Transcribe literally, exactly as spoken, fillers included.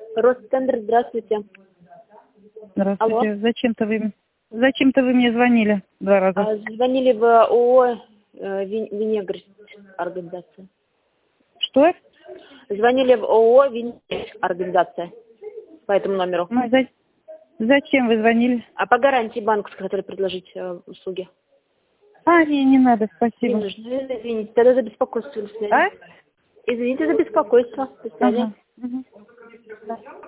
Росцентр, здравствуйте. Здравствуйте. Алло. Зачем-то вы, зачем-то вы мне звонили два раза. А, звонили в ООО э, «Вен- Венегрис» организация. Что? Звонили в ООО «Венегрис» организация по этому номеру. Ну, за- зачем вы звонили? А по гарантии банковской хотели предложить э, услуги. А, не, не надо, Не спасибо. нужно. Извините, тогда за беспокойство. До свидания. А? Извините за беспокойство. До свидания. Ага. Мгм.